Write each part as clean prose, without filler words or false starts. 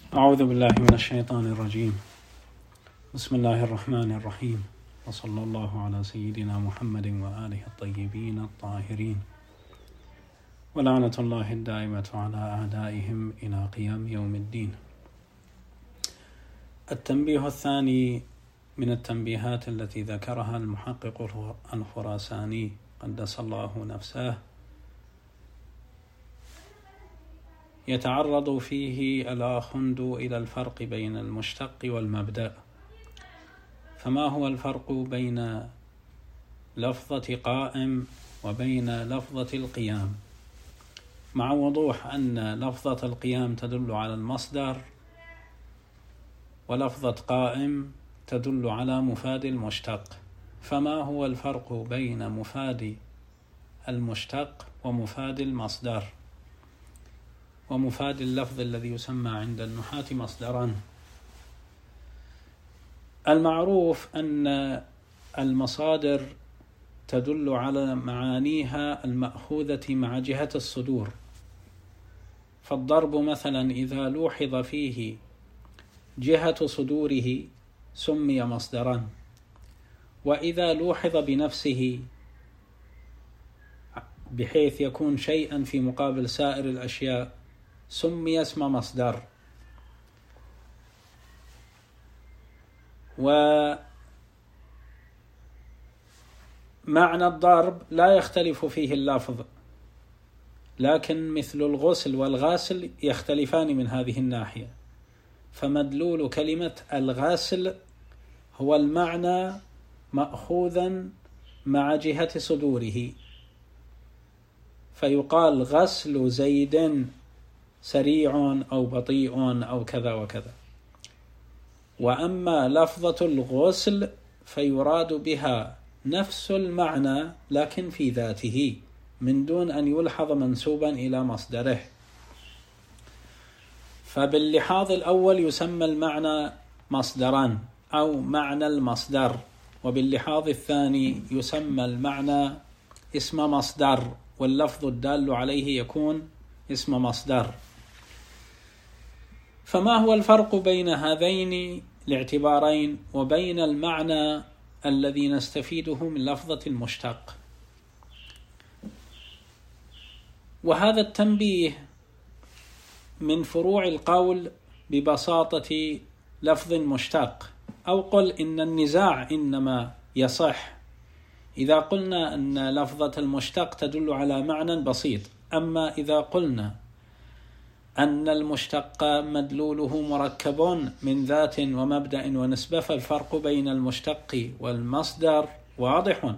أعوذ بالله من الشيطان الرجيم. بسم الله الرحمن الرحيم، وصلى الله على سيدنا محمد وآله الطيبين الطاهرين، ولعنة الله الدائمة على أعدائهم إلى قيام يوم الدين. التنبيه الثاني من التنبيهات التي ذكرها المحقق الخراساني قدس الله نفسه، يتعرض فيه الآخوند إلى الفرق بين المشتق والمبدأ. فما هو الفرق بين لفظة قائم وبين لفظة القيام؟ مع وضوح أن لفظة القيام تدل على المصدر، ولفظة قائم تدل على مفاد المشتق. فما هو الفرق بين مفاد المشتق ومفاد المصدر ومفاد اللفظ الذي يسمى عند النحاة مصدرا؟ المعروف أن المصادر تدل على معانيها المأخوذة مع جهة الصدور. فالضرب مثلا إذا لوحظ فيه جهة صدوره سمي مصدرا، وإذا لوحظ بنفسه بحيث يكون شيئا في مقابل سائر الأشياء سمي اسم مصدر. ومعنى الضرب لا يختلف فيه اللفظ، لكن مثل الغسل والغاسل يختلفان من هذه الناحية. فمدلول كلمة الغاسل هو المعنى مأخوذا مع جهة صدوره، فيقال غسل زيد سريع أو بطيء أو كذا وكذا. وأما لفظة الغسل فيراد بها نفس المعنى لكن في ذاته من دون أن يلحظ منسوبا إلى مصدره. فباللحاظ الأول يسمى المعنى مصدران أو معنى المصدر، وباللحاظ الثاني يسمى المعنى اسم مصدر، واللفظ الدال عليه يكون اسم مصدر. فما هو الفرق بين هذين الاعتبارين وبين المعنى الذي نستفيده من لفظة المشتق؟ وهذا التنبيه من فروع القول ببساطة لفظ مشتق. أو قل إن النزاع إنما يصح إذا قلنا أن لفظة المشتق تدل على معنى بسيط. أما إذا قلنا أن المشتق مدلوله مركب من ذات ومبدأ ونسبة، فالفرق بين المشتق والمصدر واضح،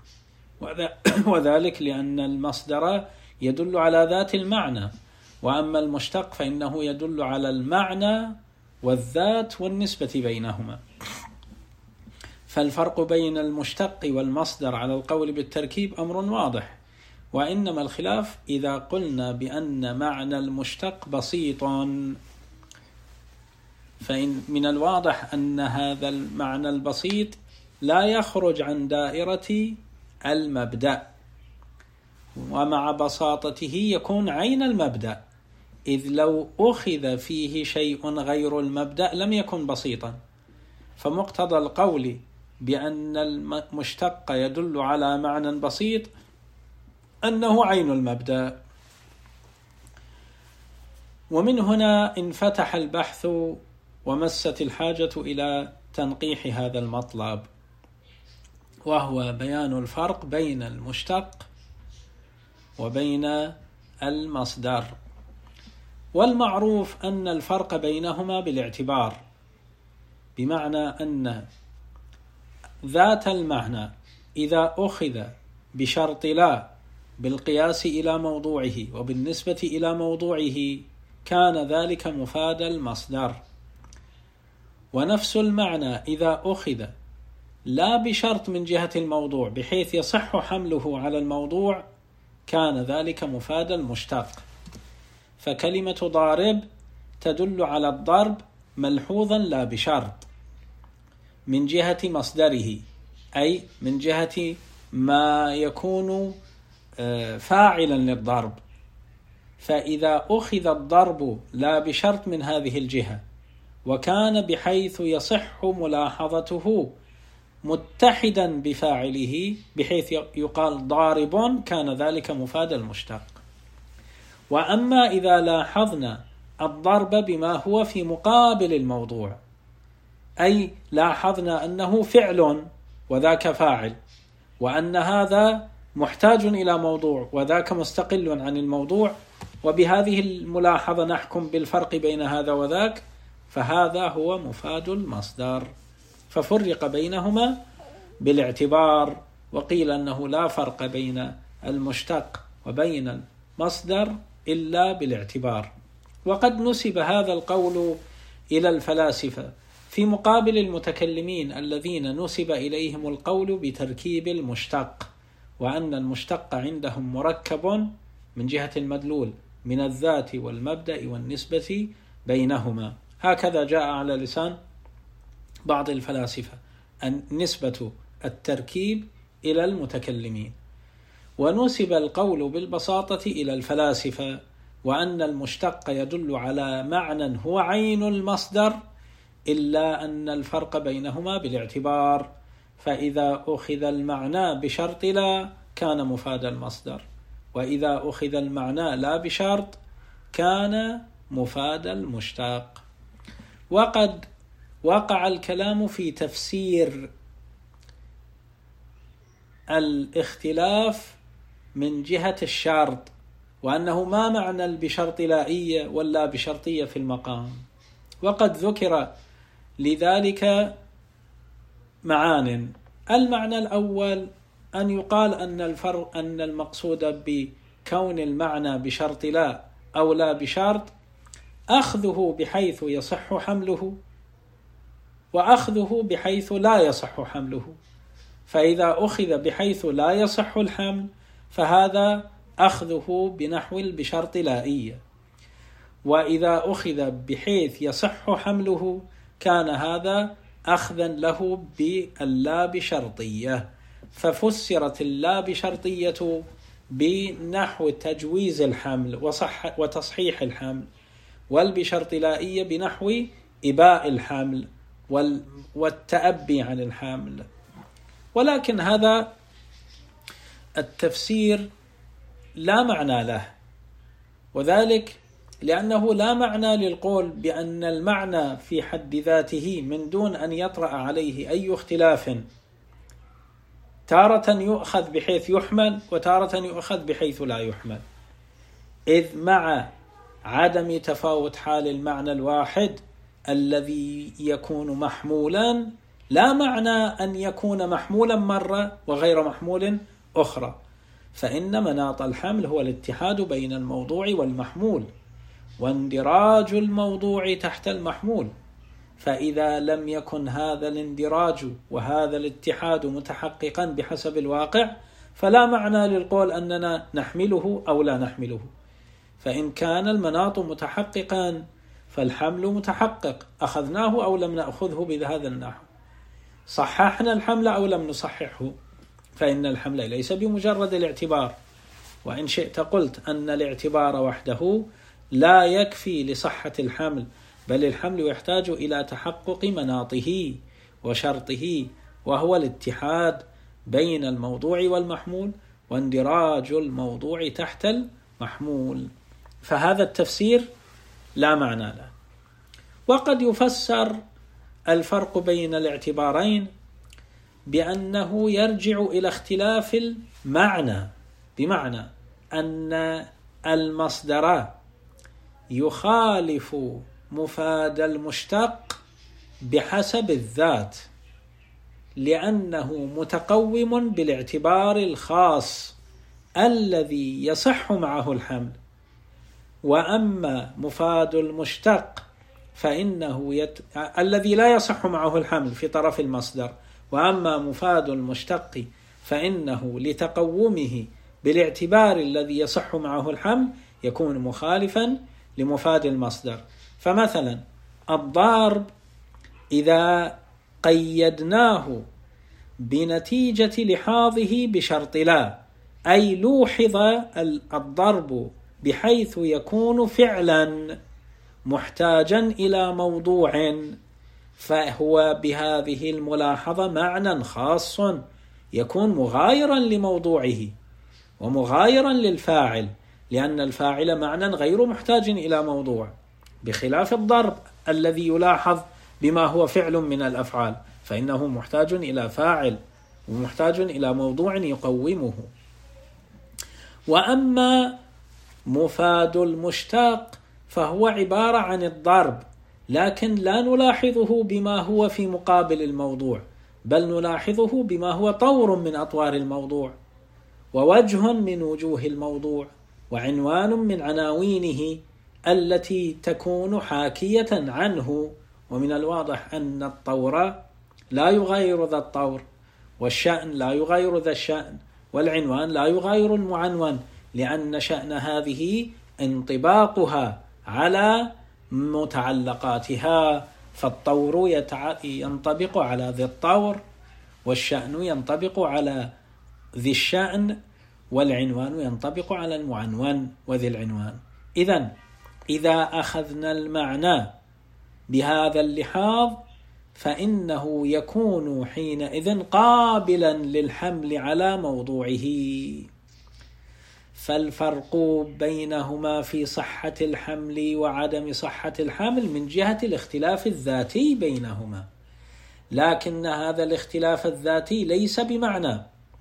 وذلك لأن المصدر يدل على ذات المعنى، وأما المشتق فإنه يدل على المعنى والذات والنسبة بينهما. فالفرق بين المشتق والمصدر على القول بالتركيب أمر واضح، وإنما الخلاف إذا قلنا بأن معنى المشتق بسيط، فإن من الواضح أن هذا المعنى البسيط لا يخرج عن دائرة المبدأ، ومع بساطته يكون عين المبدأ، إذ لو أخذ فيه شيء غير المبدأ لم يكن بسيطا. فمقتضى القول بأن المشتق يدل على معنى بسيط أنه عين المبدأ. ومن هنا انفتح البحث ومست الحاجة إلى تنقيح هذا المطلب، وهو بيان الفرق بين المشتق وبين المصدر. والمعروف أن الفرق بينهما بالاعتبار، بمعنى أن ذات المعنى إذا أخذ بشرط لا بالقياس إلى موضوعه وبالنسبة إلى موضوعه كان ذلك مفاد المصدر، ونفس المعنى إذا أخذ لا بشرط من جهة الموضوع بحيث يصح حمله على الموضوع كان ذلك مفاد المشتق. فكلمة ضارب تدل على الضرب ملحوظا لا بشرط من جهة مصدره، أي من جهة ما يكون فاعلا للضرب، فإذا أخذ الضرب لا بشرط من هذه الجهة وكان بحيث يصح ملاحظته متحدا بفاعله بحيث يقال ضارب، كان ذلك مفاد المشتق. وأما إذا لاحظنا الضرب بما هو في مقابل الموضوع، أي لاحظنا أنه فعل وذاك فاعل، وأن هذا محتاج إلى موضوع وذاك مستقل عن الموضوع، وبهذه الملاحظة نحكم بالفرق بين هذا وذاك، فهذا هو مفاد المصدر. ففرق بينهما بالاعتبار، وقيل أنه لا فرق بين المشتق وبين المصدر إلا بالاعتبار. وقد نسب هذا القول إلى الفلاسفة في مقابل المتكلمين الذين نسب إليهم القول بتركيب المشتق، وأن المشتق عندهم مركب من جهة المدلول من الذات والمبدأ والنسبة بينهما. هكذا جاء على لسان بعض الفلاسفة أن نسبة التركيب إلى المتكلمين. ونسب القول بالبساطة إلى الفلاسفة، وأن المشتق يدل على معنى هو عين المصدر، إلا أن الفرق بينهما بالاعتبار، فإذا أخذ المعنى بشرط لا كان مفاد المصدر، وإذا أخذ المعنى لا بشرط كان مفاد المشتق. وقد وقع الكلام في تفسير الاختلاف من جهة الشرط، وأنه ما معنى البشرط لائية ولا بشرطية في المقام. وقد ذكر لذلك معان. المعنى الأول أن يقال أن المقصود بكون المعنى بشرط لا أو لا بشرط أخذه بحيث يصح حمله، وأخذه بحيث لا يصح حمله. فإذا أخذ بحيث لا يصح الحمل فهذا أخذه بنحو بشرط لائية، وإذا أخذ بحيث يصح حمله كان هذا أخذا له باللا بشرطية. ففسرت اللا بشرطية بنحو تجويز الحمل وتصحيح الحمل، والبشرط لائية بنحو إباء الحمل والتأبي عن الحمل. ولكن هذا التفسير لا معنى له، وذلك لأنه لا معنى للقول بأن المعنى في حد ذاته من دون أن يطرأ عليه أي اختلاف، تارة يؤخذ بحيث يحمل وتارة يؤخذ بحيث لا يحمل، إذ مع عدم تفاوت حال المعنى الواحد الذي يكون محمولا لا معنى أن يكون محمولا مرة وغير محمول أخرى، فإن مناط الحمل هو الاتحاد بين الموضوع والمحمول واندراج الموضوع تحت المحمول. فإذا لم يكن هذا الاندراج وهذا الاتحاد متحققا بحسب الواقع فلا معنى للقول أننا نحمله أو لا نحمله. فإن كان المناط متحققا فالحمل متحقق، أخذناه أو لم نأخذه بهذا النحو، صححنا الحمل أو لم نصححه، فإن الحمل ليس بمجرد الاعتبار. وإن شئت قلت أن الاعتبار وحده لا يكفي لصحة الحمل، بل الحمل يحتاج إلى تحقق مناطه وشرطه، وهو الاتحاد بين الموضوع والمحمول واندراج الموضوع تحت المحمول. فهذا التفسير لا معنى له. وقد يفسر الفرق بين الاعتبارين بأنه يرجع إلى اختلاف المعنى، بمعنى أن المصدر يخالف مفاد المشتق بحسب الذات، لأنه متقوم بالاعتبار الخاص الذي يصح معه الحمل. وأما مفاد المشتق فإنه الذي لا يصح معه الحمل في طرف المصدر، وأما مفاد المشتق فإنه لتقومه بالاعتبار الذي يصح معه الحمل يكون مخالفا لمفاد المصدر. فمثلا الضارب إذا قيدناه بنتيجة لحاظه بشرط لا، أي لوحظ الضرب بحيث يكون فعلا محتاجا إلى موضوع، فهو بهذه الملاحظة معنى خاص يكون مغايرا لموضوعه ومغايرا للفاعل، لأن الفاعل معنى غير محتاج إلى موضوع، بخلاف الضرب الذي يلاحظ بما هو فعل من الأفعال، فإنه محتاج إلى فاعل ومحتاج إلى موضوع يقومه. وأما مفاد المشتق فهو عبارة عن الضرب، لكن لا نلاحظه بما هو في مقابل الموضوع، بل نلاحظه بما هو طور من أطوار الموضوع، ووجه من وجوه الموضوع، وعنوان من عناوينه التي تكون حاكية عنه. ومن الواضح أن الطور لا يغير ذا الطور، والشأن لا يغير ذا الشأن، والعنوان لا يغير المعنون، لأن شأن هذه انطباقها على متعلقاتها، فالطور ينطبق على ذي الطور، والشأن ينطبق على ذي الشأن، والعنوان ينطبق على المعنون وذي العنوان. إذا أخذنا المعنى بهذا اللحاظ فإنه يكون حينئذ قابلا للحمل على موضوعه. فالفرق بينهما في صحة الحمل وعدم صحة الحمل من جهة الاختلاف الذاتي بينهما، لكن هذا الاختلاف الذاتي ليس بمعنى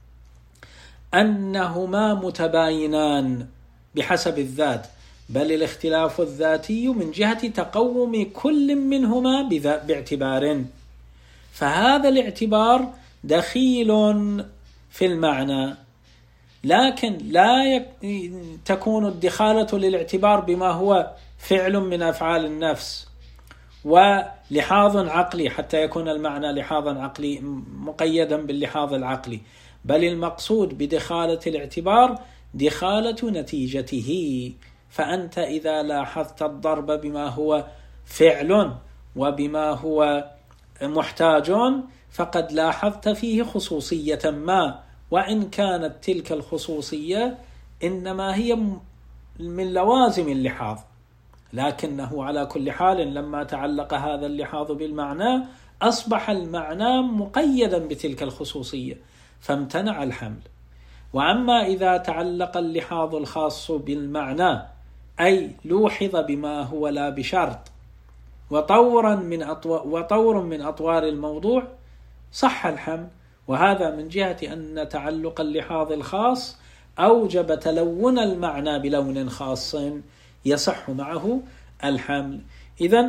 أنهما متباينان بحسب الذات، بل الاختلاف الذاتي من جهة تقوم كل منهما باعتبار، فهذا الاعتبار دخيل في المعنى، لكن لا تكون الدخالة للاعتبار بما هو فعل من أفعال النفس ولحاظ عقلي حتى يكون المعنى لحاظا عقلي مقيدا باللحاظ العقلي، بل المقصود بدخالة الاعتبار دخالة نتيجته. فأنت إذا لاحظت الضرب بما هو فعل وبما هو محتاج فقد لاحظت فيه خصوصية ما، وإن كانت تلك الخصوصية إنما هي من لوازم اللحاظ، لكنه على كل حال لما تعلق هذا اللحاظ بالمعنى أصبح المعنى مقيدا بتلك الخصوصية فامتنع الحمل. وأما إذا تعلق اللحاظ الخاص بالمعنى أي لوحظ بما هو لا بشرط وطور من أطوار الموضوع صح الحمل، وهذا من جهة أن تعلق اللحاظ الخاص أوجب تلون المعنى بلون خاص يصح معه الحمل. إذن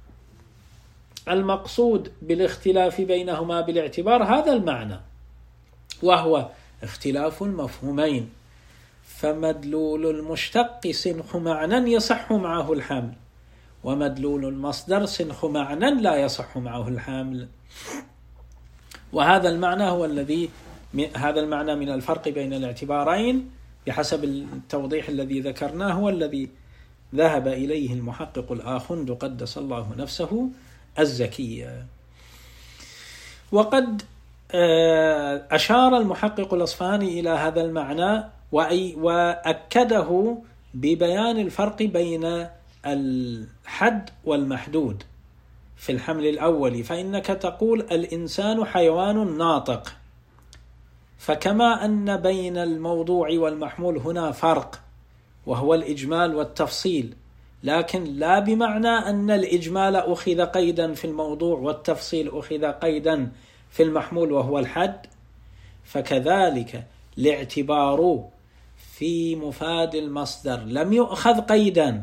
المقصود بالاختلاف بينهما بالاعتبار هذا المعنى، وهو اختلاف المفهومين، فمدلول المشتق سنخ معنى يصح معه الحمل، ومدلول المصدر سنخ معنى لا يصح معه الحمل. وهذا المعنى هو هذا المعنى من الفرق بين الاعتبارين بحسب التوضيح الذي ذكرناه هو الذي ذهب إليه المحقق الآخند قدس الله نفسه الزكية. وقد أشار المحقق الأصفهاني إلى هذا المعنى وأكده ببيان الفرق بين الحد والمحدود في الحمل الأول، فإنك تقول الإنسان حيوان ناطق، فكما أن بين الموضوع والمحمول هنا فرق وهو الإجمال والتفصيل، لكن لا بمعنى أن الإجمال أخذ قيدا في الموضوع والتفصيل أخذ قيدا في المحمول وهو الحد، فكذلك الاعتبار في مفاد المصدر لم يؤخذ قيدا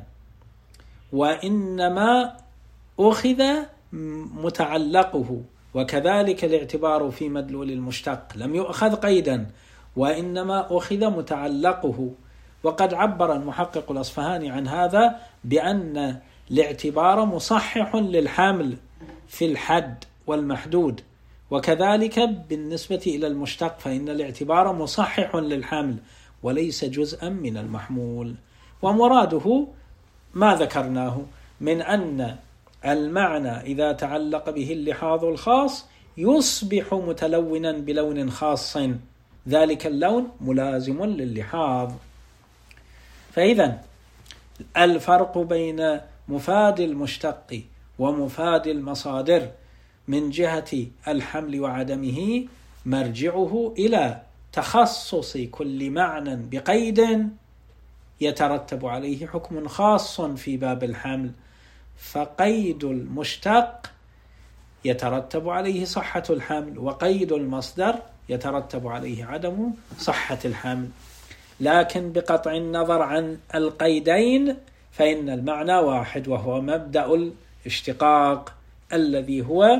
وإنما أخذ متعلقه، وكذلك الاعتبار في مدلول المشتق لم يؤخذ قيدا وإنما أخذ متعلقه. وقد عبر المحقق الأصفهاني عن هذا بأن الاعتبار مصحح للحمل في الحد والمحدود، وكذلك بالنسبة إلى المشتق فإن الاعتبار مصحح للحمل وليس جزءا من المحمول. ومراده ما ذكرناه من أن المعنى إذا تعلق به اللحاظ الخاص يصبح متلونا بلون خاص، ذلك اللون ملازم لللحاظ. فإذا الفرق بين مفاد المشتق ومفاد المصادر من جهة الحمل وعدمه مرجعه إلى تخصص كل معنى بقيد يترتب عليه حكم خاص في باب الحمل، فقيد المشتق يترتب عليه صحة الحمل، وقيد المصدر يترتب عليه عدم صحة الحمل. لكن بقطع النظر عن القيدين فإن المعنى واحد، وهو مبدأ الاشتقاق الذي هو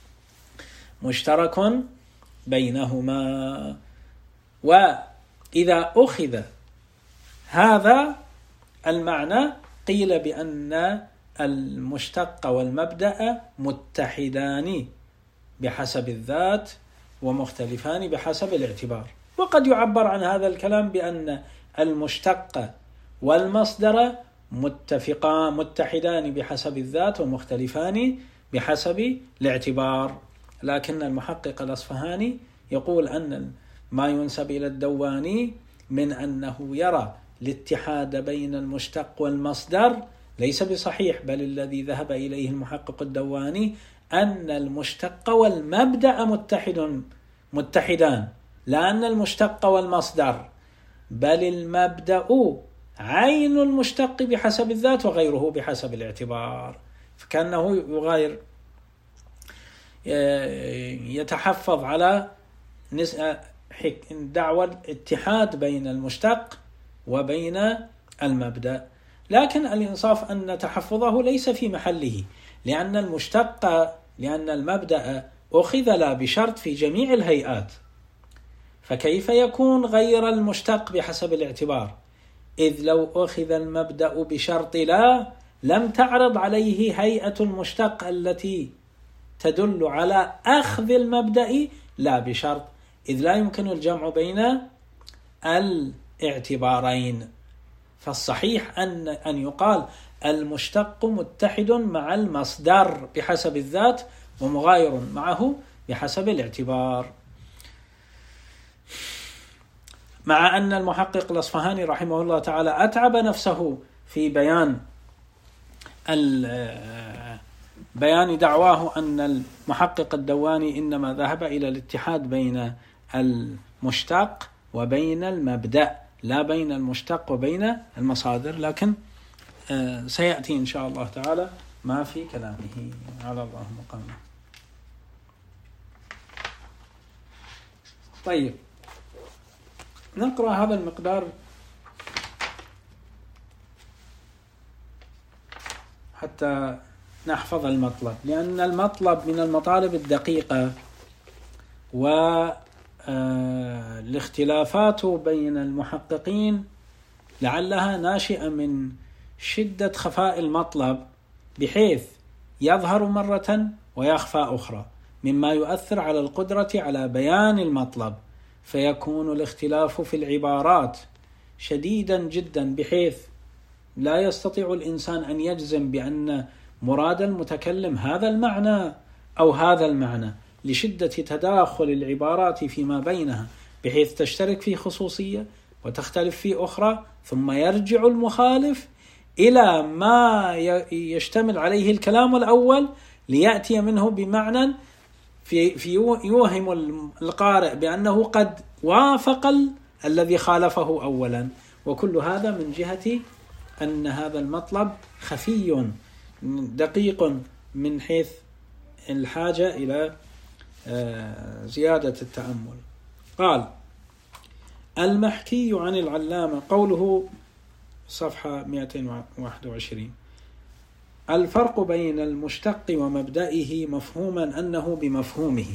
مشترك بينهما. وإذا أخذ هذا المعنى قيل بأن المشتق والمبدأ متحدان بحسب الذات ومختلفان بحسب الاعتبار. وقد يعبر عن هذا الكلام بأن المشتق والمصدر متحدان بحسب الذات ومختلفان بحسب الاعتبار. لكن المحقق الأصفهاني يقول أن ما ينسب إلى الدواني من أنه يرى الاتحاد بين المشتق والمصدر ليس بصحيح، بل الذي ذهب إليه المحقق الدواني أن المشتق والمبدأ متحدان، لا أن المشتق والمصدر، بل المبدأ عين المشتق بحسب الذات وغيره بحسب الاعتبار. فكأنه يغير يتحفظ على دعوى الاتحاد بين المشتق وبين المبدأ. لكن الإنصاف أن تحفظه ليس في محله، لأن المبدأ أخذ لا بشرط في جميع الهيئات، فكيف يكون غير المشتق بحسب الاعتبار؟ إذ لو أخذ المبدأ بشرط لا لم تعرض عليه هيئة المشتق التي تدل على أخذ المبدأ لا بشرط، إذ لا يمكن الجمع بين الاعتبارين. فالصحيح أن يقال المشتق متحد مع المصدر بحسب الذات ومغاير معه بحسب الاعتبار. مع أن المحقق الأصفهاني رحمه الله تعالى أتعب نفسه في بيان دعواه أن المحقق الدواني إنما ذهب إلى الاتحاد بين المشتق وبين المبدأ لا بين المشتق وبين المصادر، لكن سيأتي إن شاء الله تعالى ما في كلامه على الله مقامه. طيب، نقرأ هذا المقدار حتى نحفظ المطلب، لأن المطلب من المطالب الدقيقة، والاختلافات بين المحققين لعلها ناشئة من شدة خفاء المطلب، بحيث يظهر مرة ويخفى أخرى، مما يؤثر على القدرة على بيان المطلب، فيكون الاختلاف في العبارات شديدا جدا، بحيث لا يستطيع الإنسان أن يجزم بأن مراد المتكلم هذا المعنى أو هذا المعنى، لشدة تداخل العبارات فيما بينها، بحيث تشترك في خصوصية وتختلف في أخرى، ثم يرجع المخالف إلى ما يشتمل عليه الكلام الأول ليأتي منه بمعنى في يوهم القارئ بأنه قد وافق الذي خالفه أولا. وكل هذا من جهة أن هذا المطلب خفي دقيق من حيث الحاجة إلى زيادة التأمل. قال: المحكي عن العلامة، قوله صفحة 221: الفرق بين المشتق ومبدئه مفهوما أنه بمفهومه.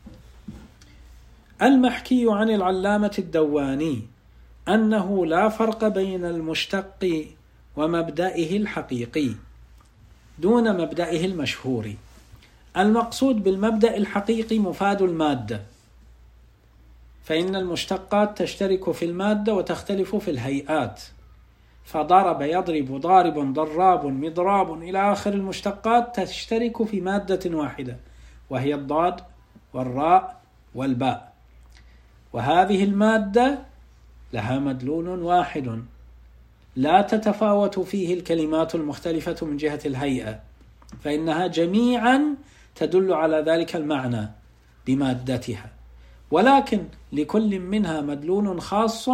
المحكي عن العلامة الدواني أنه لا فرق بين المشتق ومبدئه الحقيقي دون مبدئه المشهور. المقصود بالمبدأ الحقيقي مفاد المادة، فإن المشتقات تشترك في المادة وتختلف في الهيئات، فضرب يضرب ضارب ضراب مضراب إلى آخر المشتقات تشترك في مادة واحدة، وهي الضاد والراء والباء، وهذه المادة لها مدلول واحد، لا تتفاوت فيه الكلمات المختلفة من جهة الهيئة، فإنها جميعا تدل على ذلك المعنى بمادتها، ولكن لكل منها مدلول خاص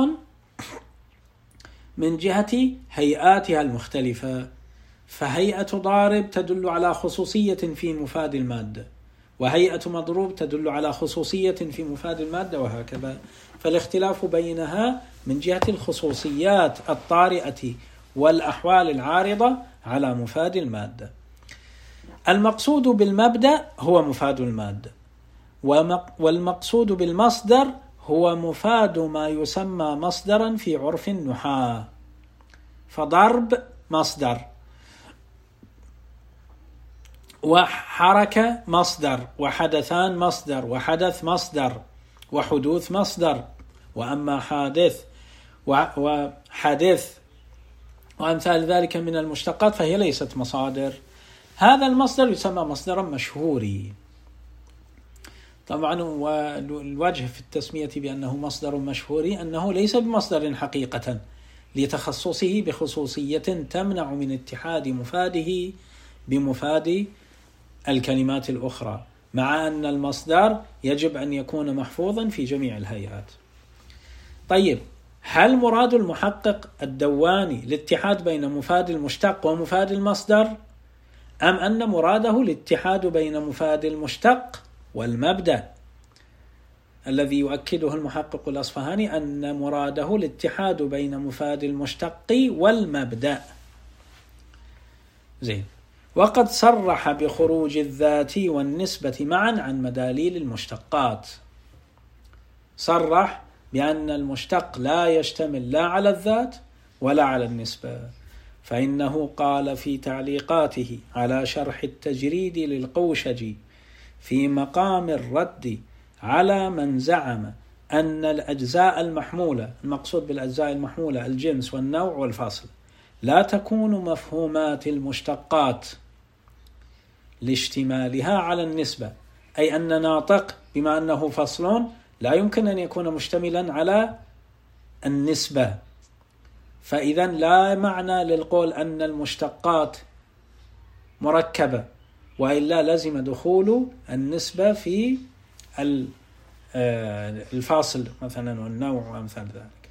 من جهة هيئاتها المختلفة. فهيئة ضارب تدل على خصوصية في مفاد المادة، وهيئة مضروب تدل على خصوصية في مفاد المادة، وهكذا. فالاختلاف بينها من جهة الخصوصيات الطارئة والأحوال العارضة على مفاد المادة. المقصود بالمبدأ هو مفاد المادة، والمقصود بالمصدر هو مفاد ما يسمى مصدرا في عرف النحاة. فضرب مصدر، وحركة مصدر، وحدثان مصدر، وحدث مصدر، وحدوث مصدر. وأما حادث وحدث وأمثال ذلك من المشتقات فهي ليست مصادر. هذا المصدر يسمى مصدرا مشهوري طبعا. والوجه في التسمية بأنه مصدر مشهوري أنه ليس بمصدر حقيقة، لتخصصه بخصوصية تمنع من اتحاد مفاده بمفاد الكلمات الأخرى، مع أن المصدر يجب أن يكون محفوظا في جميع الهيئات. طيب، هل مراد المحقق الدواني الاتحاد بين مفاد المشتق ومفاد المصدر، أم أن مراده الاتحاد بين مفاد المشتق والمبدأ؟ الذي يؤكده المحقق الأصفهاني أن مراده الاتحاد بين مفاد المشتق والمبدأ. زين. وقد صرح بخروج الذات والنسبة معا عن مداليل المشتقات. صرح بأن المشتق لا يشتمل لا على الذات ولا على النسبة، فإنه قال في تعليقاته على شرح التجريد للقوشجي في مقام الرد على من زعم أن الأجزاء المحمولة، المقصود بالأجزاء المحمولة الجنس والنوع والفصل، لا تكون مفهومات المشتقات لاشتمالها على النسبة، أي أن ناطق بما أنه فصل لا يمكن أن يكون مشتملا على النسبة. فإذا لا معنى للقول أن المشتقات مركبة، وإلا لازم دخول النسبة في الفاصل مثلا والنوع وأمثال ذلك.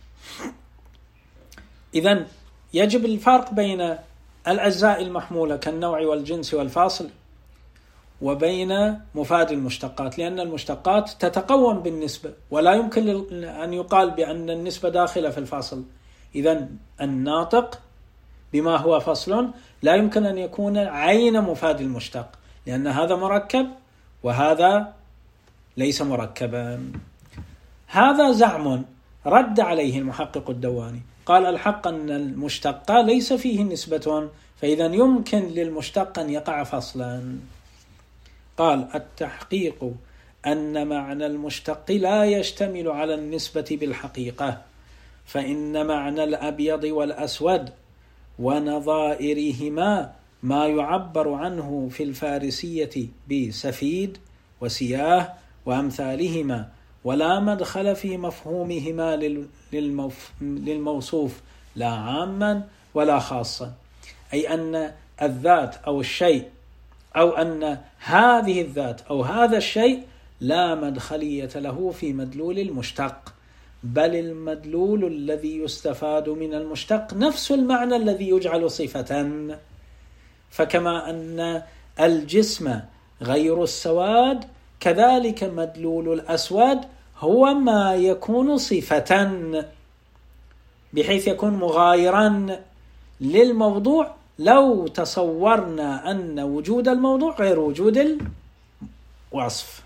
إذن يجب الفرق بين الأجزاء المحمولة كالنوع والجنس والفاصل وبين مفاد المشتقات، لأن المشتقات تتقوم بالنسبة، ولا يمكن أن يقال بأن النسبة داخلة في الفاصل. إذن الناطق بما هو فصل لا يمكن أن يكون عين مفاد المشتق، لأن هذا مركب وهذا ليس مركبا. هذا زعم رد عليه المحقق الدواني، قال الحق أن المشتق ليس فيه نسبة، فإذا يمكن للمشتق أن يقع فصلا. قال التحقيق أن معنى المشتق لا يشتمل على النسبة بالحقيقة، فإن معنى الأبيض والأسود ونظائرهما ما يعبر عنه في الفارسية بسفيد وسياه وأمثالهما، ولا مدخل في مفهومهما للموصوف لا عاما ولا خاصا، أي أن الذات أو الشيء أو أن هذه الذات أو هذا الشيء لا مدخلية له في مدلول المشتق، بل المدلول الذي يستفاد من المشتق نفس المعنى الذي يجعل صفة. فكما أن الجسم غير السواد، كذلك مدلول الأسود هو ما يكون صفة، بحيث يكون مغايرا للموضوع لو تصورنا أن وجود الموضوع غير وجود الوصف.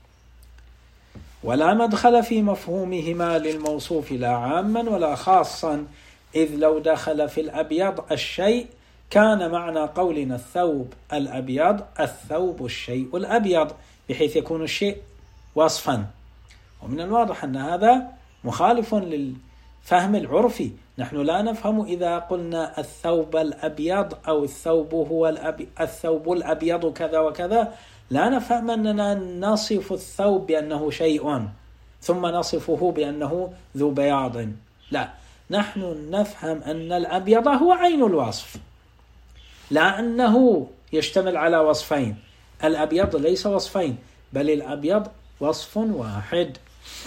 ولا مدخل في مفهومهما للموصوف لا عاما ولا خاصا، إذ لو دخل في الأبيض الشيء كان معنى قولنا الثوب الأبيض الثوب الشيء الأبيض، بحيث يكون الشيء وصفا. ومن الواضح أن هذا مخالف للفهم العرفي. نحن لا نفهم إذا قلنا الثوب الأبيض أو الثوب هو الثوب الأبيض كذا وكذا، لا نفهم أننا نصف الثوب بأنه شيء ثم نصفه بأنه ذو بياض، لا، نحن نفهم أن الأبيض هو عين الوصف، لا أنه يشتمل على وصفين. الأبيض ليس وصفين، بل الأبيض وصف واحد.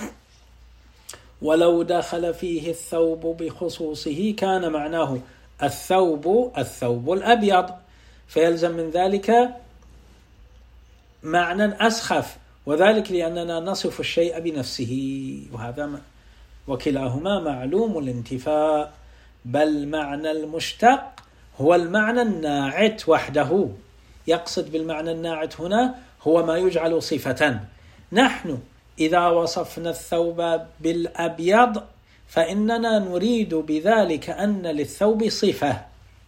ولو دخل فيه الثوب بخصوصه كان معناه الثوب الأبيض، فيلزم من ذلك معنى أسخف، وذلك لأننا نصف الشيء بنفسه، وكلاهما معلوم الانتفاء. بل معنى المشتق هو المعنى الناعت وحده. يقصد بالمعنى الناعت هنا هو ما يجعل صفة. نحن إذا وصفنا الثوب بالأبيض فإننا نريد بذلك أن للثوب صفة،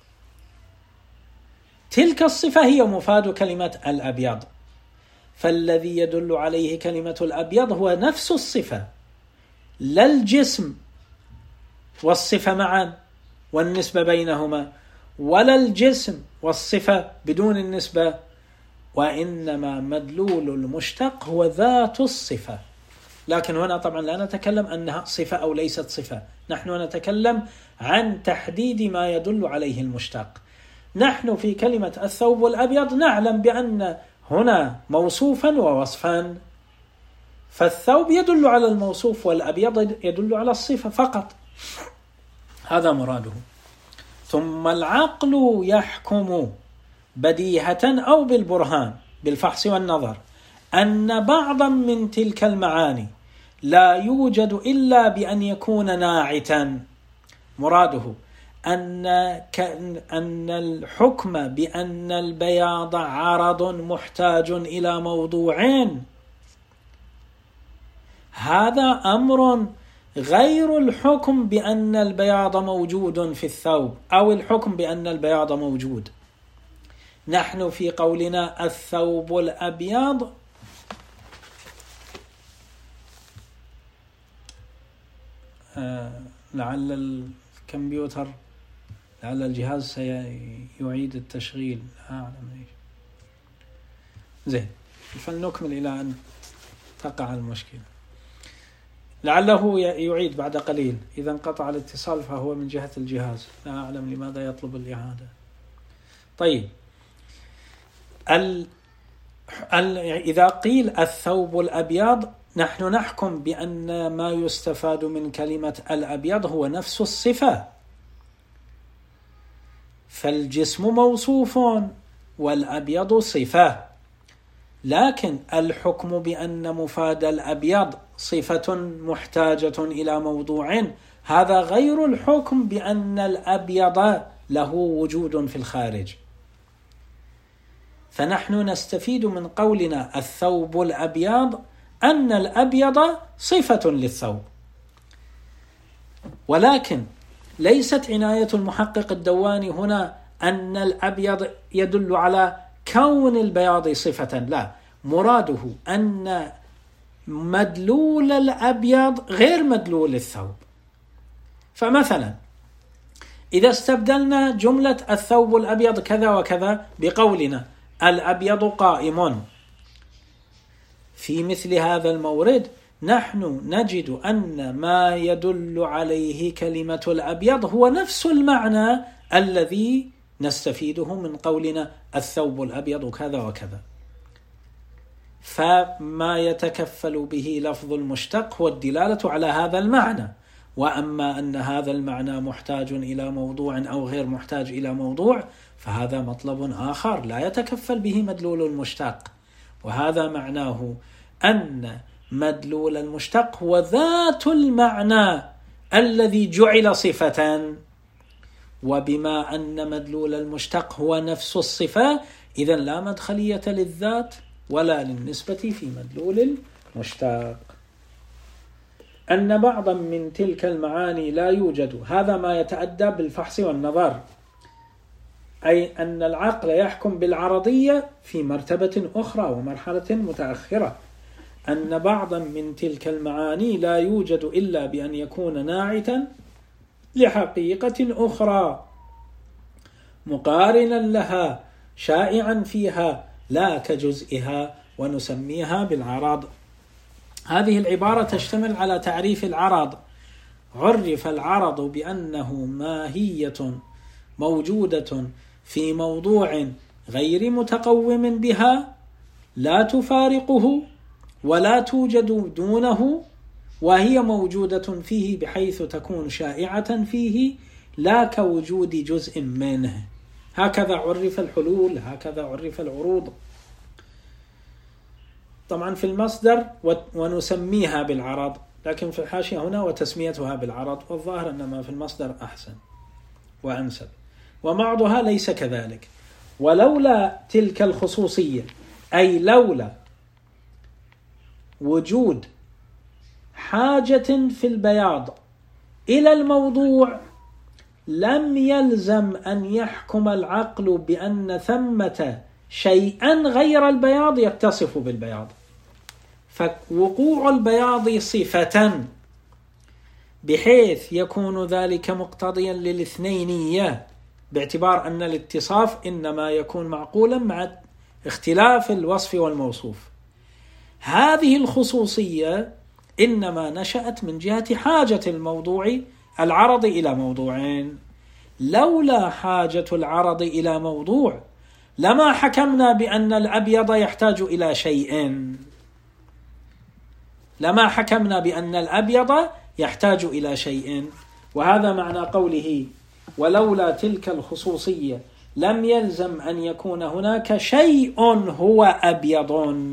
تلك الصفة هي مفاد كلمة الأبيض، فالذي يدل عليه كلمة الأبيض هو نفس الصفة، لا الجسم والصفة معا والنسبة بينهما، ولا الجسم والصفة بدون النسبة، وإنما مدلول المشتق هو ذات الصفة. لكن هنا طبعا لا نتكلم أنها صفة أو ليست صفة، نحن نتكلم عن تحديد ما يدل عليه المشتق. نحن في كلمة الثوب الأبيض نعلم بأن هنا موصوفا ووصفا، فالثوب يدل على الموصوف والأبيض يدل على الصفة فقط، هذا مراده. ثم العقل يحكم بديهة أو بالبرهان بالفحص والنظر أن بعضا من تلك المعاني لا يوجد إلا بأن يكون ناعتا. مراده أن الحكم بأن البياض عرض محتاج إلى موضوعين هذا أمر غير الحكم بأن البياض موجود في الثوب أو الحكم بأن البياض موجود. نحن في قولنا الثوب الأبيض لعل الكمبيوتر لعل الجهاز سيعيد التشغيل، لا أعلم إيش. زين، فلنكمل إلى أن تقع المشكلة. لعله يعيد بعد قليل، إذا انقطع الاتصال فهو من جهة الجهاز، لا أعلم لماذا يطلب الإعادة. طيب، إذا قيل الثوب الأبيض نحن نحكم بأن ما يستفاد من كلمة الأبيض هو نفس الصفة، فالجسم موصوف والأبيض صفة، لكن الحكم بأن مفاد الأبيض صفة محتاجة إلى موضوع هذا غير الحكم بأن الأبيض له وجود في الخارج. فنحن نستفيد من قولنا الثوب الأبيض أن الأبيض صفة للثوب، ولكن ليست عناية المحقق الدواني هنا أن الأبيض يدل على كون البياض صفة، لا، مراده أن مدلول الأبيض غير مدلول الثوب. فمثلا إذا استبدلنا جملة الثوب الأبيض كذا وكذا بقولنا الأبيض قائم، في مثل هذا المورد نحن نجد أن ما يدل عليه كلمة الأبيض هو نفس المعنى الذي نستفيده من قولنا الثوب الأبيض كذا وكذا، فما يتكفل به لفظ المشتق هو الدلالة على هذا المعنى. وأما أن هذا المعنى محتاج إلى موضوع أو غير محتاج إلى موضوع فهذا مطلب آخر لا يتكفل به مدلول المشتق، وهذا معناه أن مدلول المشتق هو ذات المعنى الذي جعل صفة، وبما أن مدلول المشتق هو نفس الصفة إذن لا مدخلية للذات ولا للنسبة في مدلول المشتق. أن بعضا من تلك المعاني لا يوجد، هذا ما يتأدى بالفحص والنظر، أي أن العقل يحكم بالعرضية في مرتبة أخرى ومرحلة متأخرة. أن بعضا من تلك المعاني لا يوجد إلا بأن يكون ناعتا لحقيقة أخرى مقارنا لها شائعا فيها لا كجزئها ونسميها بالعرض. هذه العبارة تشتمل على تعريف العرض، عرف العرض بأنه ماهية موجودة في موضوع غير متقوم بها لا تفارقه ولا توجد دونه، وهي موجودة فيه بحيث تكون شائعة فيه لا كوجود جزء منه. هكذا عرف الحلول، هكذا عرف العروض. طبعا في المصدر ونسميها بالعرض، لكن في الحاشية هنا وتسميتها بالعرض، والظاهر أن ما في المصدر أحسن وأنسب، وبعضها ليس كذلك. ولولا تلك الخصوصية، أي لولا وجود حاجة في البياض إلى الموضوع، لم يلزم أن يحكم العقل بأن ثمة شيئا غير البياض يتصف بالبياض. فوقوع البياض صفة بحيث يكون ذلك مقتضيا للاثنينية، باعتبار أن الاتصاف إنما يكون معقولا مع اختلاف الوصف والموصوف. هذه الخصوصية إنما نشأت من جهة حاجة الموضوع العرض إلى موضوعين. لولا حاجة العرض إلى موضوع لما حكمنا بأن الأبيض يحتاج إلى شيء، لما حكمنا بأن الأبيض يحتاج إلى شيء. وهذا معنى قوله ولولا تلك الخصوصية لم يلزم أن يكون هناك شيء هو أبيض.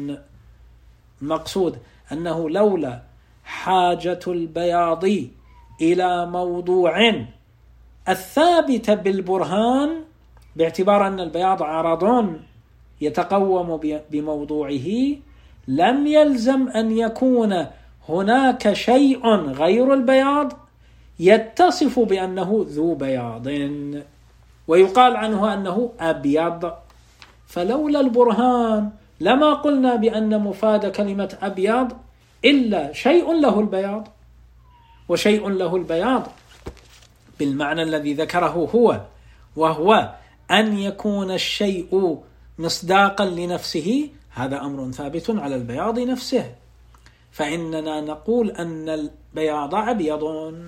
المقصود أنه لولا حاجة البياض إلى موضوع الثابت بالبرهان، باعتبار أن البياض عرض يتقوم بموضوعه، لم يلزم أن يكون هناك شيء غير البياض يتصف بأنه ذو بياض ويقال عنه أنه أبيض. فلولا البرهان لما قلنا بأن مفاد كلمة أبيض إلا شيء له البياض، وشيء له البياض بالمعنى الذي ذكره هو، وهو أن يكون الشيء مصداقا لنفسه. هذا أمر ثابت على البياض نفسه، فإننا نقول أن البياض أبيض،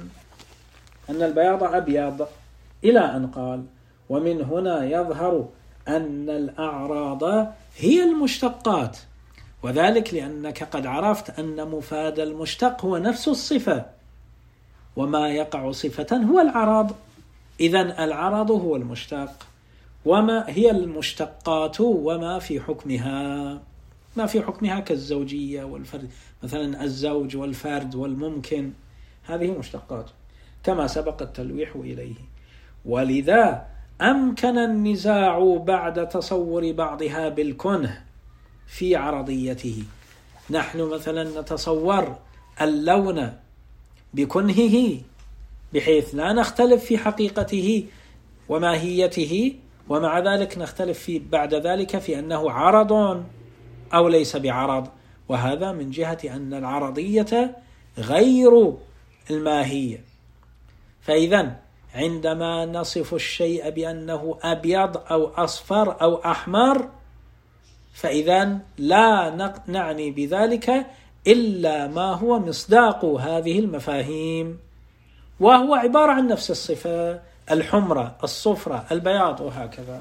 أن البياض أبيض، إلى أن قال ومن هنا يظهر أن الأعراض هي المشتقات، وذلك لأنك قد عرفت أن مفاد المشتق هو نفس الصفة، وما يقع صفة هو العرض. إذن العرض هو المشتق، وما هي المشتقات وما في حكمها، ما في حكمها كالزوجية والفرد، مثلا الزوج والفرد والممكن، هذه مشتقات كما سبق التلويح إليه. ولذا أمكن النزاع بعد تصور بعضها بالكنه في عرضيته. نحن مثلا نتصور اللون بكنهه بحيث لا نختلف في حقيقته وماهيته، ومع ذلك نختلف في بعد ذلك في أنه عرض أو ليس بعرض، وهذا من جهة أن العرضية غير الماهية. فإذا عندما نصف الشيء بأنه أبيض أو أصفر أو أحمر، فإذا لا نعني بذلك إلا ما هو مصداق هذه المفاهيم، وهو عبارة عن نفس الصفة، الحمرة، الصفرة، البياض، وهكذا.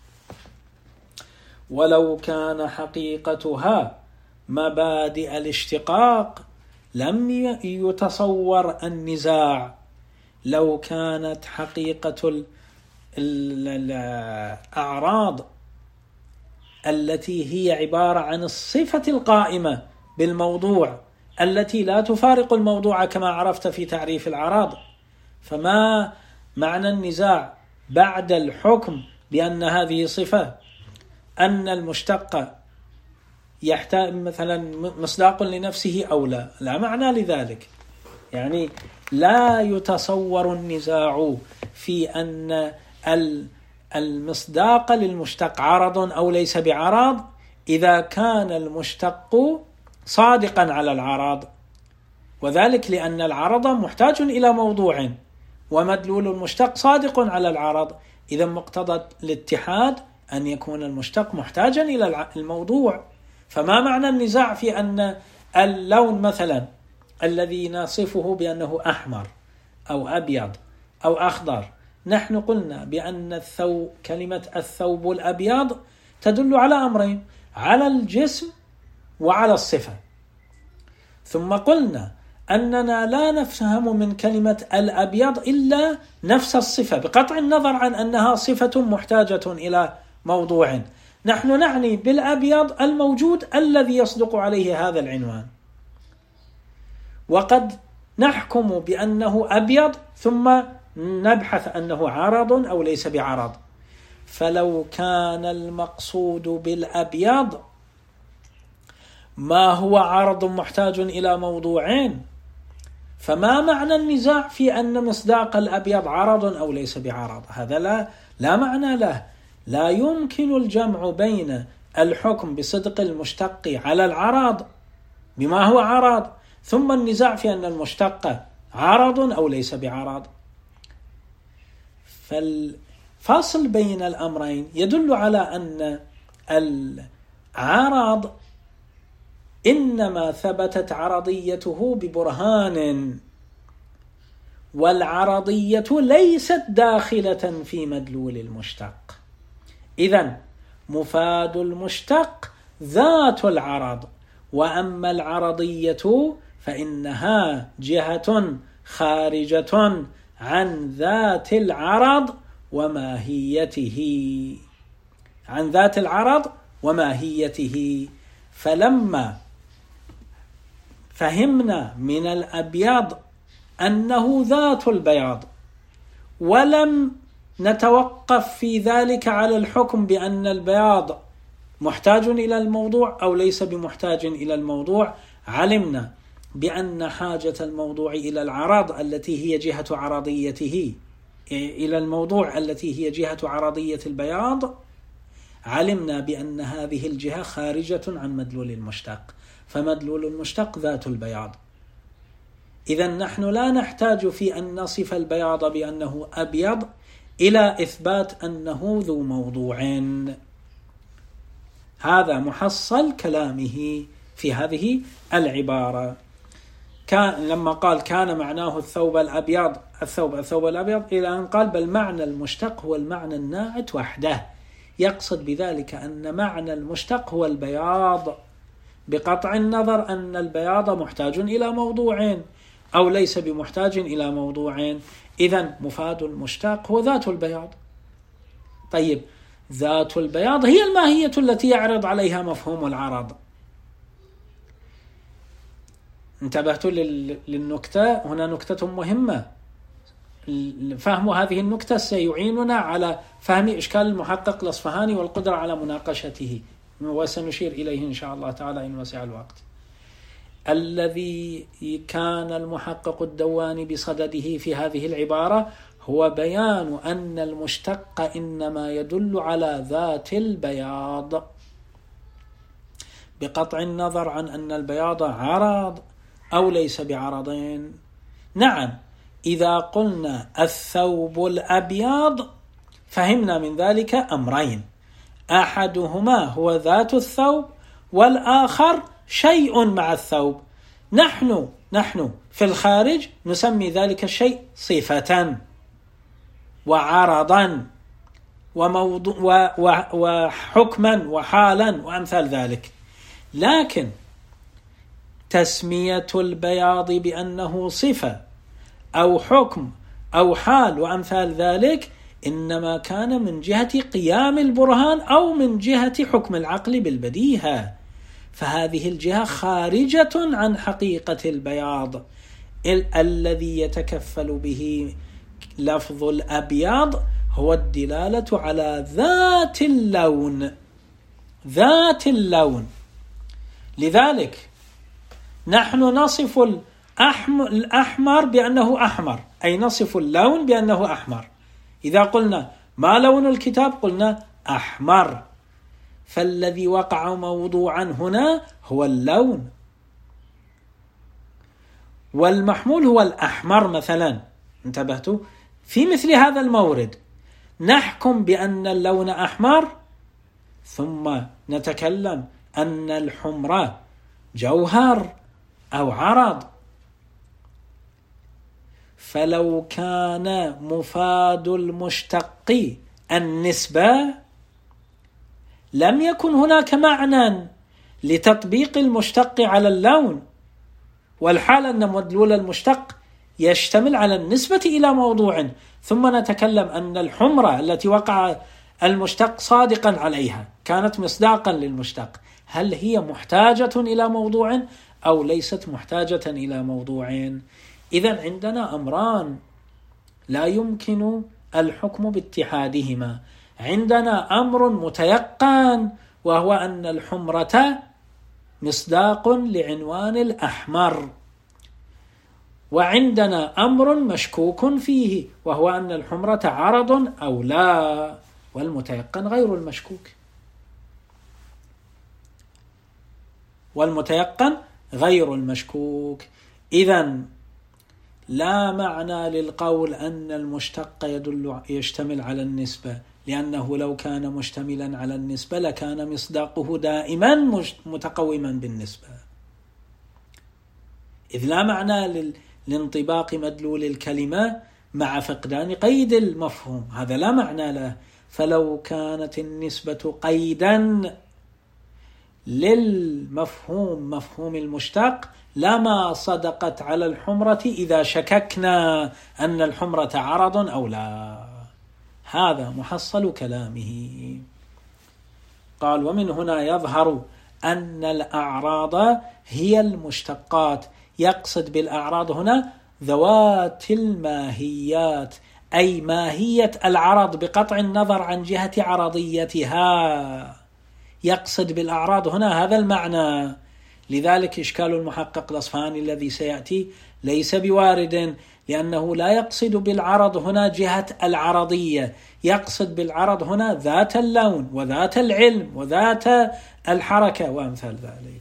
ولو كان حقيقتها مبادئ الاشتقاق لم يتصور النزاع. لو كانت حقيقة الأعراض التي هي عبارة عن الصفة القائمة بالموضوع التي لا تفارق الموضوع كما عرفت في تعريف الأعراض، فما معنى النزاع بعد الحكم بأن هذه صفة أن المشتق يحتاج مثلا مصداق لنفسه أو لا؟ لا معنى لذلك. يعني لا يتصور النزاع في أن المصداق للمشتق عرض أو ليس بعرض إذا كان المشتق صادقا على العرض، وذلك لأن العرض محتاج إلى موضوع، ومدلول المشتق صادق على العرض. إذا مقتضى الاتحاد أن يكون المشتق محتاجا إلى الموضوع. فما معنى النزاع في أن اللون مثلا الذي نصفه بأنه أحمر أو أبيض أو أخضر، نحن قلنا بأن كلمة الثوب الأبيض تدل على أمرين: على الجسم وعلى الصفة. ثم قلنا أننا لا نفهم من كلمة الأبيض إلا نفس الصفة، بقطع النظر عن أنها صفة محتاجة إلى موضوع. نحن نعني بالأبيض الموجود الذي يصدق عليه هذا العنوان، وقد نحكم بأنه أبيض ثم نبحث أنه عرض أو ليس بعرض. فلو كان المقصود بالأبيض ما هو عرض محتاج إلى موضوعين، فما معنى النزاع في أن مصداق الأبيض عرض أو ليس بعرض؟ هذا لا معنى له. لا يمكن الجمع بين الحكم بصدق المشتق على العرض بما هو عرض ثم النزاع في أن المشتق عرض أو ليس بعرض. فالفصل بين الأمرين يدل على أن العرض إنما ثبتت عرضيته ببرهان، والعرضية ليست داخلة في مدلول المشتق. إذن مفاد المشتق ذات العرض، وأما العرضية فإنها جهة خارجة عن ذات العرض وماهيته. فلما فهمنا من الأبيض أنه ذات البياض ولم نتوقف في ذلك على الحكم بأن البياض محتاج إلى الموضوع أو ليس بمحتاج إلى الموضوع، علمنا بأن حاجة الموضوع إلى العرض التي هي جهة عرضيته إلى الموضوع التي هي جهة عرضية البياض، علمنا بأن هذه الجهة خارجة عن مدلول المشتق، فمدلول المشتق ذات البياض. إذن نحن لا نحتاج في أن نصف البياض بأنه أبيض إلى إثبات أنه ذو موضوع. هذا محصل كلامه في هذه العبارة. لما قال كان معناه الثوب الأبيض إلى أن قال بل معنى المشتق هو المعنى الناعت وحده، يقصد بذلك أن معنى المشتق هو البياض، بقطع النظر أن البياض محتاج إلى موضوعين أو ليس بمحتاج إلى موضوعين. إذن مفاد المشتق هو ذات البياض. طيب، ذات البياض هي الماهية التي يعرض عليها مفهوم العرض. انتبهتوا للنكتة؟ هنا نكتة مهمة. فهم هذه النكتة سيعيننا على فهم إشكال المحقق الأصفهاني والقدرة على مناقشته، وسنشير إليه إن شاء الله تعالى إن وسع الوقت. الذي كان المحقق الدواني بصدده في هذه العبارة هو بيان أن المشتق إنما يدل على ذات البياض، بقطع النظر عن أن البياض عرض أو ليس بعرضين. نعم، إذا قلنا الثوب الأبيض فهمنا من ذلك أمرين: أحدهما هو ذات الثوب، والآخر شيء مع الثوب. نحن في الخارج نسمي ذلك الشيء صفة وعرضا وحكما وحالا وأمثال ذلك. لكن تسمية البياض بأنه صفة أو حكم أو حال وأمثال ذلك إنما كان من جهة قيام البرهان أو من جهة حكم العقل بالبديهة، فهذه الجهة خارجة عن حقيقة البياض. الذي يتكفل به لفظ الأبيض هو الدلالة على ذات اللون. لذلك نحن نصف الأحمر بأنه أحمر، أي نصف اللون بأنه أحمر. إذا قلنا ما لون الكتاب قلنا أحمر، فالذي وقع موضوعا هنا هو اللون، والمحمول هو الأحمر مثلا. انتبهتوا؟ في مثل هذا المورد نحكم بأن اللون أحمر، ثم نتكلم أن الحمرة جوهر أو عرض، فلو كان مفاد المشتق النسبة لم يكن هناك معنى لتطبيق المشتق على اللون، والحال أن مدلول المشتق يشتمل على النسبة إلى موضوع، ثم نتكلم أن الحمرة التي وقع المشتق صادقا عليها كانت مصداقا للمشتق، هل هي محتاجة إلى موضوع أو ليست محتاجة إلى موضوع؟ إذن عندنا أمران لا يمكن الحكم باتحادهما. عندنا أمر متيقن وهو أن الحمرة مصداق لعنوان الأحمر، وعندنا أمر مشكوك فيه وهو أن الحمرة عرض أو لا، والمتيقن غير المشكوك. إذن لا معنى للقول أن المشتق يشتمل على النسبة، لأنه لو كان مشتملا على النسبة لكان مصداقه دائما متقوما بالنسبة، إذ لا معنى لانطباق مدلول الكلمة مع فقدان قيد المفهوم، هذا لا معنى له. فلو كانت النسبة قيدا للمفهوم مفهوم المشتق لما صدقت على الحمرة إذا شككنا أن الحمرة عرض أو لا. هذا محصل كلامه. قال: ومن هنا يظهر أن الأعراض هي المشتقات. يقصد بالأعراض هنا ذوات الماهيات، أي ماهية العرض بقطع النظر عن جهة عرضيتها. يقصد بالأعراض هنا هذا المعنى. لذلك إشكال المحقق الأصفهاني الذي سيأتي ليس بوارد، لأنه لا يقصد بالعرض هنا جهة العرضية، يقصد بالعرض هنا ذات اللون وذات العلم وذات الحركة وأمثال ذلك،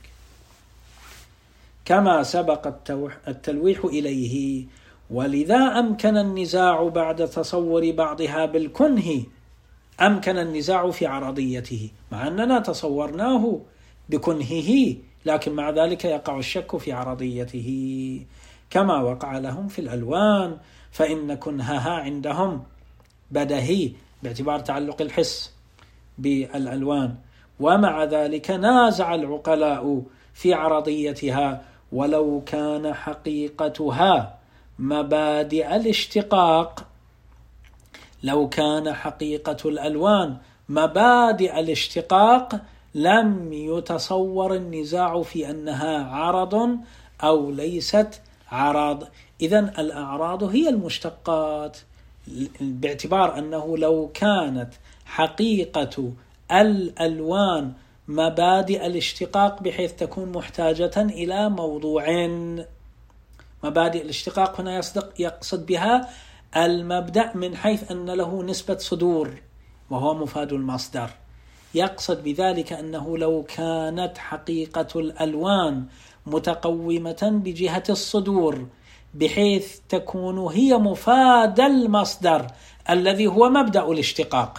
كما سبق التلويح إليه. ولذا أمكن النزاع بعد تصور بعضها بالكنه، أمكن النزاع في عرضيته مع أننا تصورناه بكنهه، لكن مع ذلك يقع الشك في عرضيته، كما وقع لهم في الألوان، فإن كنهها عندهم بدهي باعتبار تعلق الحس بالألوان، ومع ذلك نازع العقلاء في عرضيتها. ولو كان حقيقتها مبادئ الاشتقاق، لو كان حقيقة الألوان مبادئ الاشتقاق لم يتصور النزاع في أنها عرض أو ليست عرض. إذن الأعراض هي المشتقات، باعتبار أنه لو كانت حقيقة الألوان مبادئ الاشتقاق بحيث تكون محتاجة إلى موضوع. مبادئ الاشتقاق هنا يقصد بها المبدأ من حيث أن له نسبة صدور وهو مفاد المصدر. يقصد بذلك أنه لو كانت حقيقة الألوان متقومة بجهة الصدور بحيث تكون هي مفاد المصدر الذي هو مبدأ الاشتقاق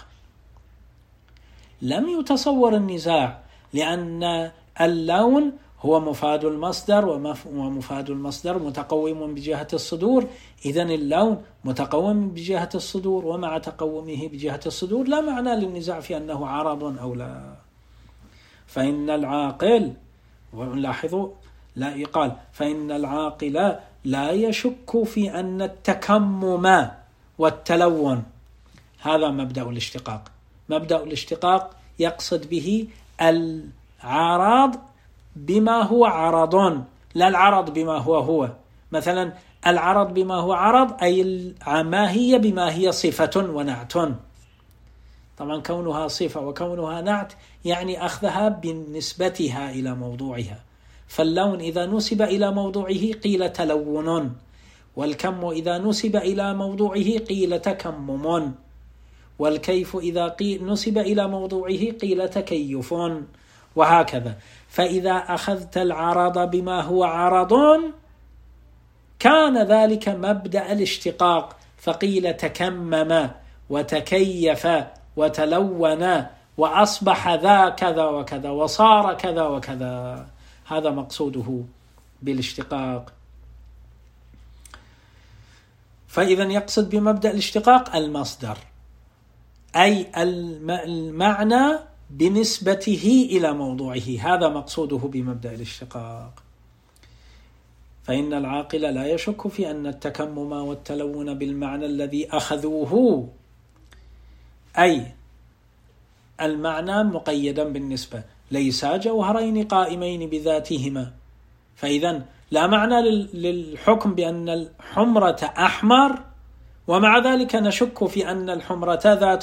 لم يتصور النزاع، لأن اللون هو مفاد المصدر ومفاد المصدر متقوم بجهة الصدور. إذن اللون متقوم بجهة الصدور، ومع تقومه بجهة الصدور لا معنى للنزاع في أنه عرض أو لا. فإن العاقل، ولاحظوا لا يقال فإن العاقل لا يشك في أن التكمم والتلون هذا مبدأ الاشتقاق. مبدأ الاشتقاق يقصد به العرض بما هو عرض، لا العرض بما هو. مثلا العرض بما هو عرض أي الماهية بما هي صفة ونعت. طبعا كونها صفة وكونها نعت يعني أخذها بنسبتها إلى موضوعها. فاللون إذا نسب إلى موضوعه قيل تلون، والكم إذا نسب إلى موضوعه قيل تكمم، والكيف إذا نسب إلى موضوعه قيل تكيف، وهكذا. فإذا أخذت العرض بما هو عرض كان ذلك مبدأ الاشتقاق، فقيل تكمم وتكيف وتلون وأصبح ذا كذا وكذا وصار كذا وكذا. هذا مقصوده بالاشتقاق. فإذا يقصد بمبدأ الاشتقاق المصدر، أي المعنى بنسبته إلى موضوعه، هذا مقصوده بمبدأ الاشتقاق. فإن العاقل لا يشك في أن التكمم والتلون بالمعنى الذي أخذوه، أي المعنى مقيدا بالنسبة، ليسا جوهرين قائمين بذاتهما. فإذا لا معنى للحكم بأن الحمرة أحمر ومع ذلك نشك في أن الحمرة ذات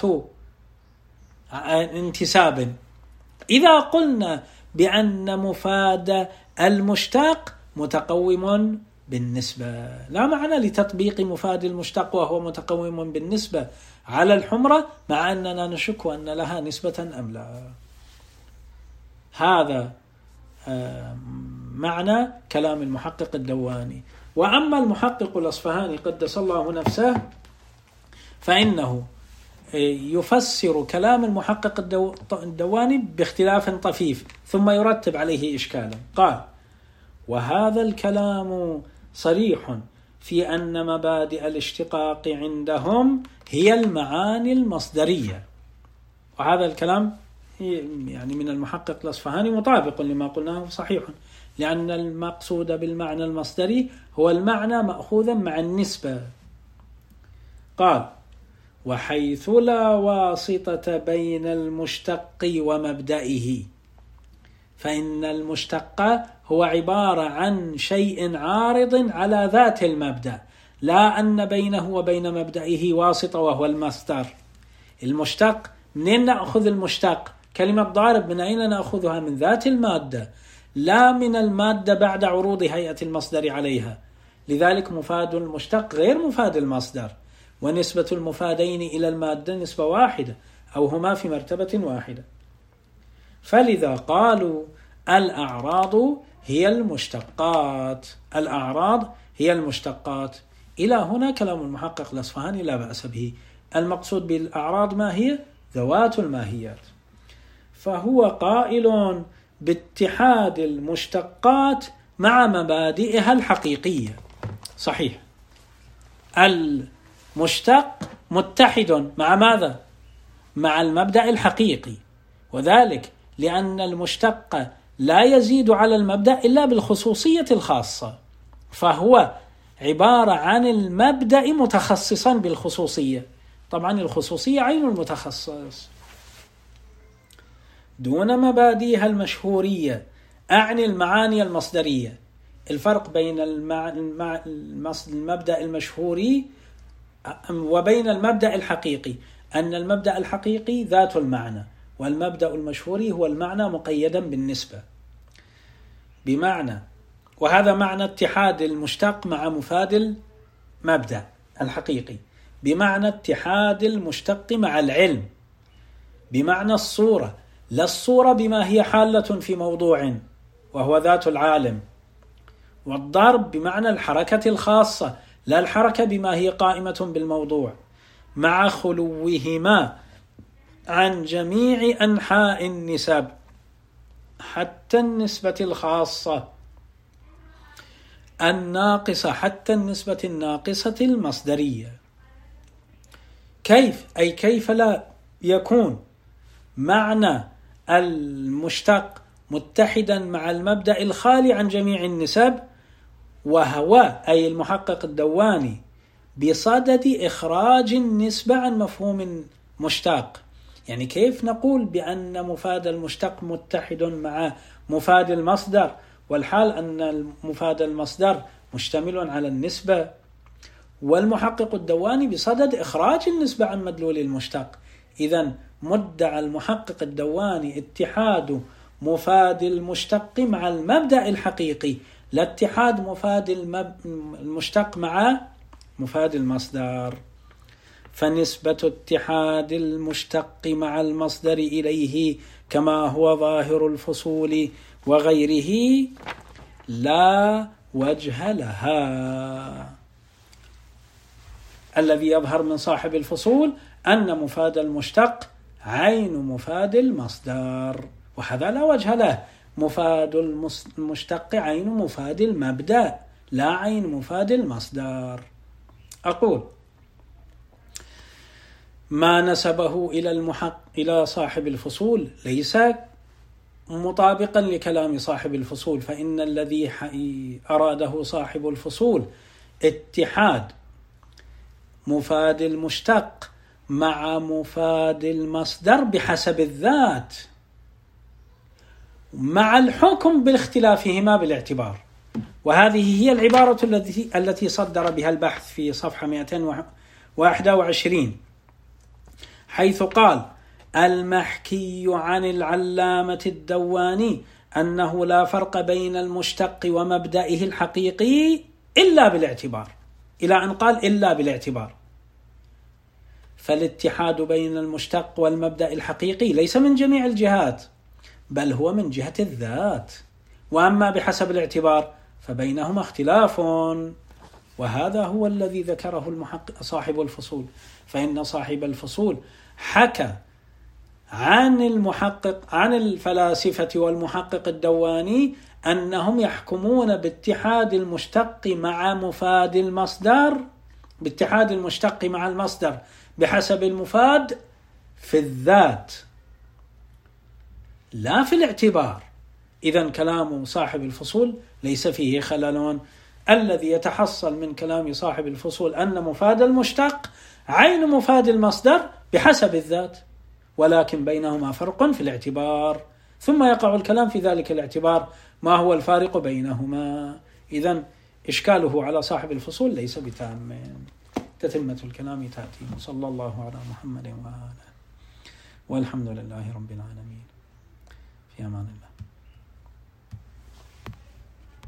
انتساب. إذا قلنا بأن مفاد المشتق متقوم بالنسبة، لا معنى لتطبيق مفاد المشتق وهو متقوم بالنسبة على الحمرة مع أننا نشك أن لها نسبة أم لا. هذا معنى كلام المحقق الدواني. وأما المحقق الأصفهاني قدس الله نفسه فإنه يفسر كلام المحقق الدواني باختلاف طفيف ثم يرتب عليه إشكالا. قال: وهذا الكلام صريح في أن مبادئ الاشتقاق عندهم هي المعاني المصدرية. وهذا الكلام يعني من المحقق الأصفهاني مطابق لما قلناه صحيح، لأن المقصود بالمعنى المصدري هو المعنى مأخوذا مع النسبة. قال: وحيث لا واسطة بين المشتق ومبدئه، فإن المشتق هو عبارة عن شيء عارض على ذات المبدأ، لا أن بينه وبين مبدئه واسطة وهو المصدر. المشتق منين نأخذ المشتق؟ كلمة ضارب من أين نأخذها؟ من ذات المادة، لا من المادة بعد عروض هيئة المصدر عليها. لذلك مفاد المشتق غير مفاد المصدر، ونسبة المفادين إلى المادة نسبة واحدة أو هما في مرتبة واحدة. فلذا قالوا الأعراض هي المشتقات، الأعراض هي المشتقات. إلى هنا كلام المحقق الأصفهاني لا بأس به. المقصود بالأعراض ما هي؟ ذوات الماهيات. فهو قائل باتحاد المشتقات مع مبادئها الحقيقية. صحيح، المشتق متحد مع ماذا؟ مع المبدأ الحقيقي، وذلك لأن المشتق لا يزيد على المبدأ إلا بالخصوصية الخاصة، فهو عبارة عن المبدأ متخصصا بالخصوصية. طبعا الخصوصية عين المتخصص دون مبادئها المشهورية، أعني المعاني المصدرية. الفرق بين المبدأ المشهوري وبين المبدأ الحقيقي أن المبدأ الحقيقي ذات المعنى، والمبدأ المشهوري هو المعنى مقيدا بالنسبة. بمعنى، وهذا معنى اتحاد المشتق مع مفاد المبدأ الحقيقي، بمعنى اتحاد المشتق مع العلم، بمعنى الصورة، لا الصورة بما هي حالة في موضوع وهو ذات العالم، والضرب بمعنى الحركة الخاصة، لا الحركة بما هي قائمة بالموضوع، مع خلوهما عن جميع أنحاء النسب حتى النسبة الخاصة الناقصة، حتى النسبة الناقصة المصدرية. كيف؟ أي كيف لا يكون معنى المشتق متحدا مع المبدأ الخالي عن جميع النسب، وهو أي المحقق الدواني بصدد إخراج النسبة عن مفهوم مشتق. يعني كيف نقول بأن مفاد المشتق متحد مع مفاد المصدر والحال أن مفاد المصدر مشتمل على النسبة؟ والمحقق الدواني بصدد إخراج النسبة عن مدلول المشتق. إذن مدعى المحقق الدواني اتحاد مفاد المشتق مع المبدأ الحقيقي، لا اتحاد مفاد المشتق مع مفاد المصدر. فنسبة اتحاد المشتق مع المصدر إليه كما هو ظاهر الفصول وغيره لا وجه لها. الذي يظهر من صاحب الفصول أن مفاد المشتق عين مفاد المصدر، وهذا لا وجه له. مفاد المشتق عين مفاد المبدأ لا عين مفاد المصدر. أقول ما نسبه إلى صاحب الفصول ليس مطابقا لكلام صاحب الفصول، فإن الذي أراده صاحب الفصول اتحاد مفاد المشتق مع مفاد المصدر بحسب الذات مع الحكم باختلافهما بالاعتبار. وهذه هي العبارة التي صدر بها البحث في صفحة 221، حيث قال: المحكي عن العلامة الدواني أنه لا فرق بين المشتق ومبدئه الحقيقي إلا بالاعتبار، إلى أن قال إلا بالاعتبار. فالاتحاد بين المشتق والمبدأ الحقيقي ليس من جميع الجهات، بل هو من جهة الذات. وأما بحسب الاعتبار فبينهما اختلاف، وهذا هو الذي ذكره صاحب الفصول. فإن صاحب الفصول حكى عن الفلاسفة والمحقق الدواني أنهم يحكمون باتحاد المشتق مع مفاد المصدر، باتحاد المشتق مع المصدر بحسب المفاد في الذات لا في الاعتبار. إذن كلام صاحب الفصول ليس فيه خلل. الذي يتحصل من كلام صاحب الفصول أن مفاد المشتق عين مفاد المصدر بحسب الذات، ولكن بينهما فرق في الاعتبار، ثم يقع الكلام في ذلك الاعتبار ما هو الفارق بينهما. إذن إشكاله على صاحب الفصول ليس بتام. تتمة الكلام تأتي. صلى الله على محمد وآله، والحمد لله رب العالمين. في أمان الله.